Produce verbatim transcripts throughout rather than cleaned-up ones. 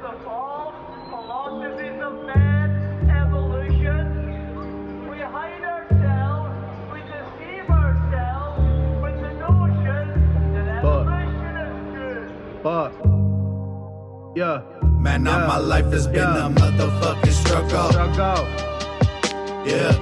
the false philosophies of man, evolution. We hide ourselves, we deceive ourselves with the notion that evolution is good. Fuck. Yeah. Man, now yeah. my life has been yeah. a motherfucking struggle. Struggle. Yeah.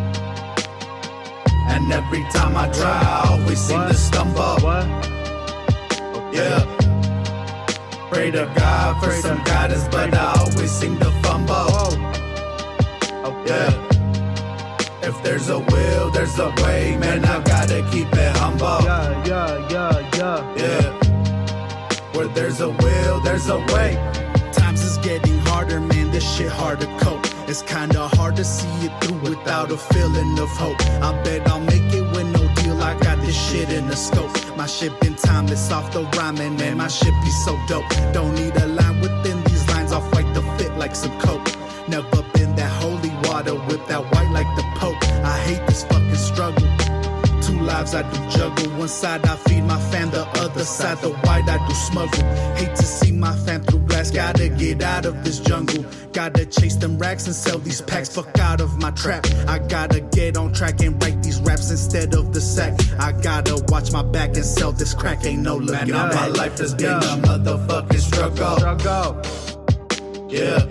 And every time I try, I always seem What? to stumble. What? Yeah. Pray to God for Pray some to- guidance, but I always seem to fumble. Whoa. Okay. Yeah. If there's a will, there's a way. Man, I gotta keep it humble. Yeah, yeah, yeah, yeah. Yeah. Where there's a will, there's a way. Times is getting harder, man, this shit hard to cope. It's kinda hard to see it through without a feeling of hope. I bet I'll make it with no deal, I got this shit in the scope. My shit been timeless off the rhyming, man, my shit be so dope. Don't need a line within these lines, I'll fight the fit like some coke. Never been that holy water, whip that white like the Pope. I hate this fucking struggle. Two lives I do juggle. One side I feed my fam, the other side the white I do smuggle. Hate to see my fam through glass, gotta get out of this jungle. Gotta chase them racks and sell these packs, fuck out of my trap. I gotta get on track and write these raps instead of the sack. I gotta watch my back and sell this crack, ain't no looking back. My life has been Yeah. a motherfucking struggle. Struggle. Yeah.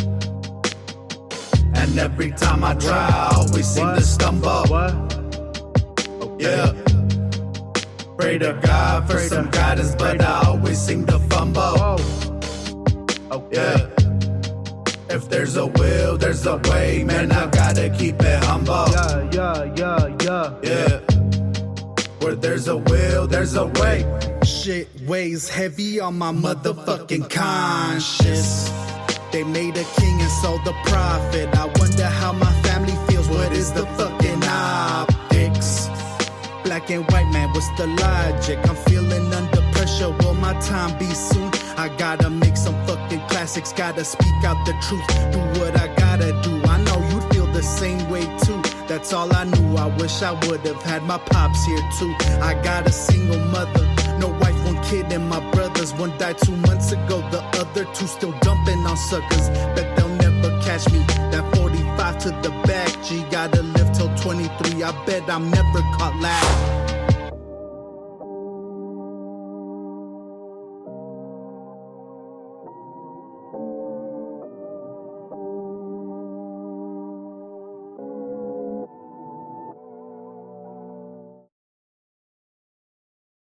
And every time I try, I always seem What? to stumble. What? Yeah. Pray to God for Pray some to- guidance, but I always seem to fumble. Whoa. Okay. Yeah. If there's a will, there's a way. Man, I gotta keep it humble. Yeah, yeah, yeah, yeah. Yeah. Where there's a will, there's a way. Shit weighs heavy on my motherfucking conscience. They made a king and sold the prophet. I wonder how my family feels. What is the fucking optics? Black and white, man, what's the logic? I'm feeling under pressure. Will my time be soon? I gotta make some fucking classics. Gotta speak out the truth. Do what I gotta do. I know you feel the same way too. That's all I knew. I wish I would've had my pops here too. I got a single mother, no wife, one kid, and my brothers. One died two months ago, the other two still dumping on suckers. Bet they'll never catch me. That forty-five to the back, G. Gotta live till twenty-three. I bet I'm never caught last.